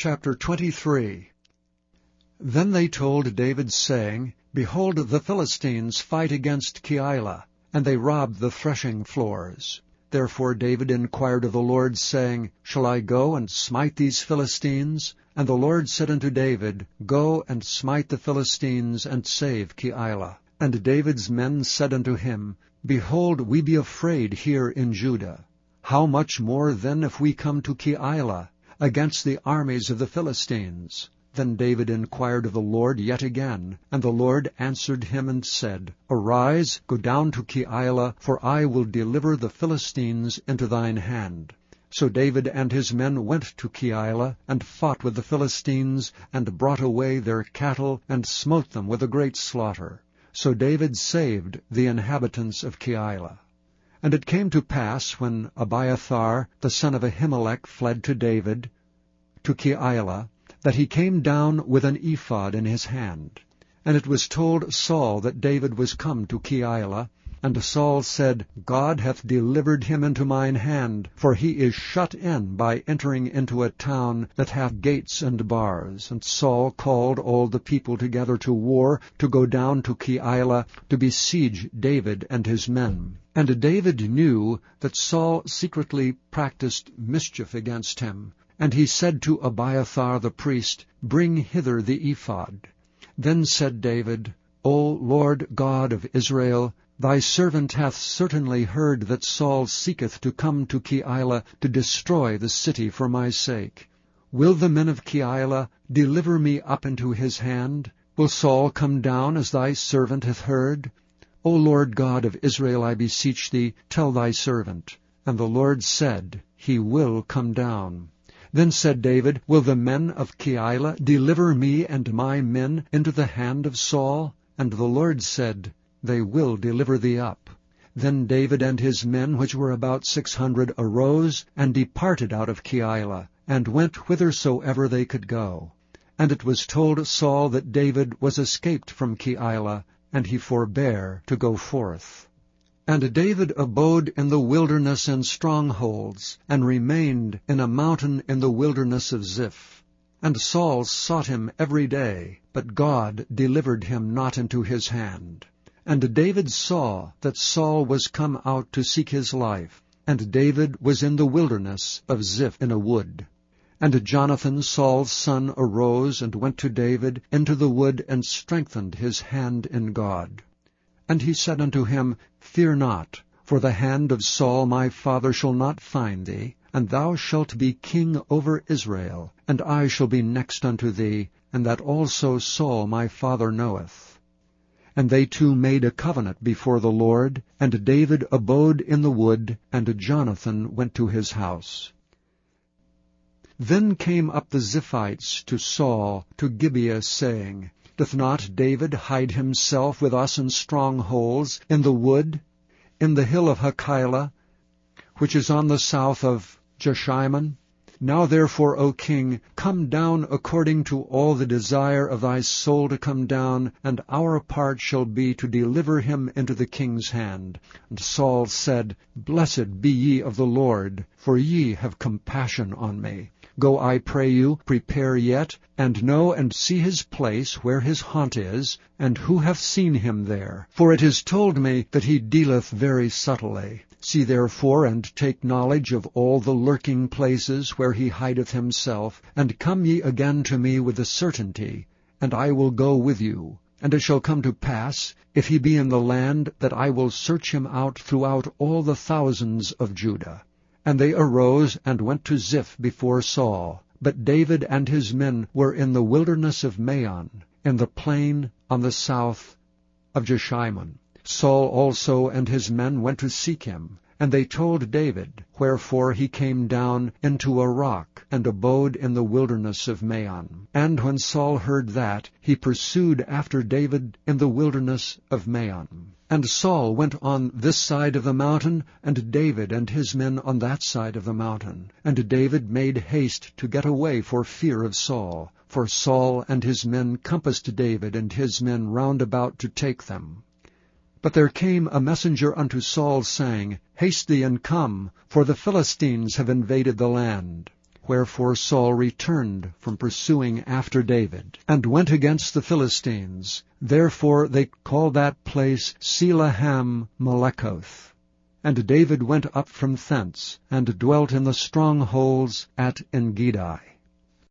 Chapter 23. Then they told David, saying, Behold, the Philistines fight against Keilah, and they rob the threshing floors. Therefore David inquired of the Lord, saying, Shall I go and smite these Philistines? And the Lord said unto David, Go and smite the Philistines, and save Keilah. And David's men said unto him, Behold, we be afraid here in Judah. How much more then if we come to Keilah, against the armies of the Philistines? Then David inquired of the Lord yet again, and the Lord answered him and said, Arise, go down to Keilah, for I will deliver the Philistines into thine hand. So David and his men went to Keilah, and fought with the Philistines, and brought away their cattle, and smote them with a great slaughter. So David saved the inhabitants of Keilah. And it came to pass, when Abiathar the son of Ahimelech fled to David, to Keilah, that he came down with an ephod in his hand. And it was told Saul that David was come to Keilah. And Saul said, God hath delivered him into mine hand, for he is shut in by entering into a town that hath gates and bars. And Saul called all the people together to war, to go down to Keilah, to besiege David and his men. And David knew that Saul secretly practiced mischief against him. And he said to Abiathar the priest, Bring hither the ephod. Then said David, O Lord God of Israel, thy servant hath certainly heard that Saul seeketh to come to Keilah to destroy the city for my sake. Will the men of Keilah deliver me up into his hand? Will Saul come down as thy servant hath heard? O Lord God of Israel, I beseech thee, tell thy servant. And the Lord said, He will come down. Then said David, Will the men of Keilah deliver me and my men into the hand of Saul? And the Lord said, They will deliver thee up. Then David and his men, which were about 600, arose, and departed out of Keilah, and went whithersoever they could go. And it was told Saul that David was escaped from Keilah, and he forbare to go forth. And David abode in the wilderness and strongholds, and remained in a mountain in the wilderness of Ziph. And Saul sought him every day, but God delivered him not into his hand. And David saw that Saul was come out to seek his life, and David was in the wilderness of Ziph in a wood. And Jonathan Saul's son arose and went to David into the wood, and strengthened his hand in God. And he said unto him, Fear not, for the hand of Saul my father shall not find thee, and thou shalt be king over Israel, and I shall be next unto thee, and that also Saul my father knoweth. And they two made a covenant before the Lord, and David abode in the wood, and Jonathan went to his house. Then came up the Ziphites to Saul to Gibeah, saying, Doth not David hide himself with us in strongholds, in the wood, in the hill of Hachilah, which is on the south of Jeshimon? Now therefore, O king, come down according to all the desire of thy soul to come down, and our part shall be to deliver him into the king's hand. And Saul said, Blessed be ye of the Lord, for ye have compassion on me. Go, I pray you, prepare yet, and know and see his place where his haunt is, and who hath seen him there. For it is told me that he dealeth very subtly. See therefore, and take knowledge of all the lurking places where he hideth himself, and come ye again to me with a certainty, and I will go with you. And it shall come to pass, if he be in the land, that I will search him out throughout all the thousands of Judah. And they arose and went to Ziph before Saul. But David and his men were in the wilderness of Maon, in the plain on the south of Jeshimon. Saul also and his men went to seek him. And they told David, wherefore he came down into a rock, and abode in the wilderness of Maon. And when Saul heard that, he pursued after David in the wilderness of Maon. And Saul went on this side of the mountain, and David and his men on that side of the mountain. And David made haste to get away for fear of Saul, for Saul and his men compassed David and his men round about to take them. But there came a messenger unto Saul, saying, Haste thee and come, for the Philistines have invaded the land. Wherefore Saul returned from pursuing after David, and went against the Philistines. Therefore they called that place Selahem-Melekoth. And David went up from thence, and dwelt in the strongholds at Engedi.